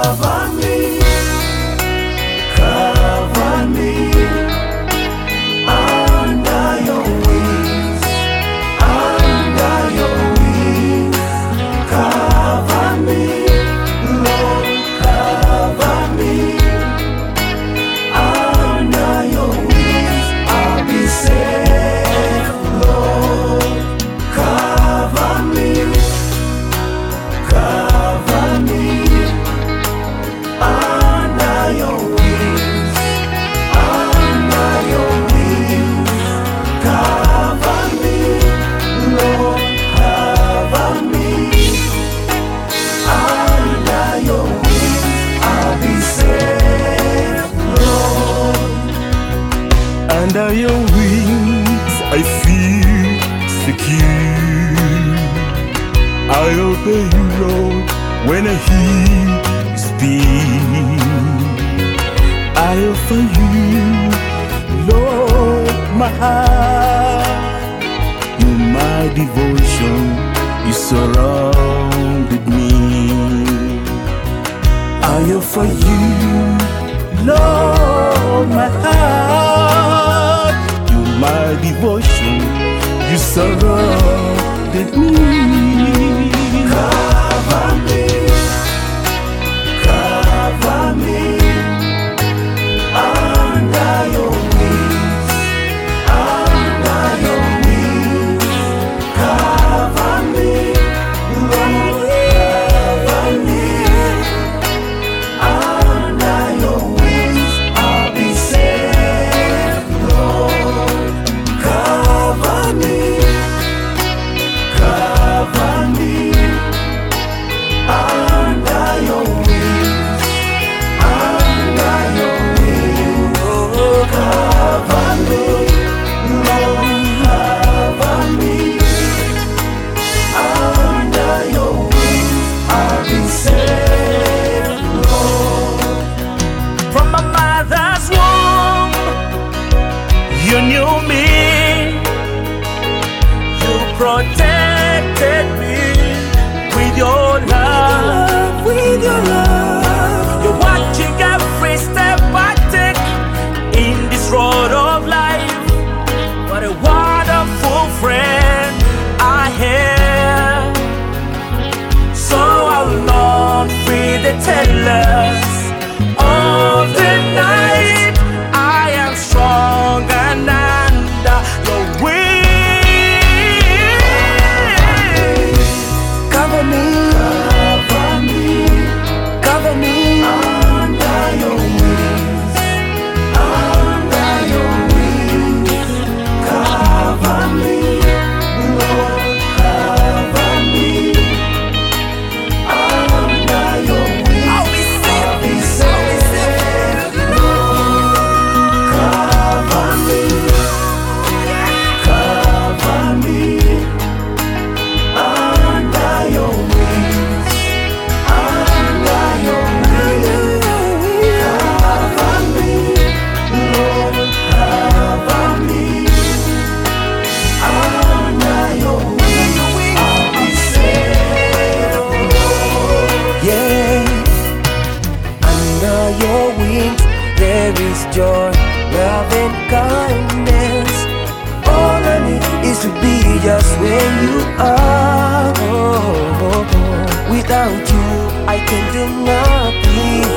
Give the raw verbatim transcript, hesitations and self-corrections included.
Cover me, cover me under your wings, under your wings. Cover me, Lord, cover me under your wings. I'll be safe, Lord. Cover me, cover me under your wings, under your wings. Cover me, Lord, cover me under your wings. I'll be safe, Lord. Under your wings I feel secure. I obey you, Lord, when I hear you speak. I offer you, Lord, my heart. You, my devotion, you surrounded me. I offer you, Lord, my heart. You, my devotion, you surrounded me. Cover me, cover me under your wings, under your wings. Cover me, Lord, cover me under your wings. I'll be safe, Lord. Cover me, cover me under your wings, under your wings. Oh, cover me, Lord, cover me under your wings. I'll be safe, Lord. From my mother's womb, you knew me. You protected me with your love, with your love. you're watching every step I take in this road of life. What a wonderful friend I have. So I will not fear the terrors of the night. I am strong and under your wings. Cover me, cover me, cover me under your wings, under your wings. Cover me, Lord, cover me under your wings. I'll be safe, I'll be safe, Lord. Cover me, cover me under your wings, under your wings. Cover me, Lord, cover me under your wings. I'll be safe, Lord. Yeah, under your wings there is joy, love and kindness. All I need is to be just where you are. Oh, oh, oh. Without you, I can do nothing.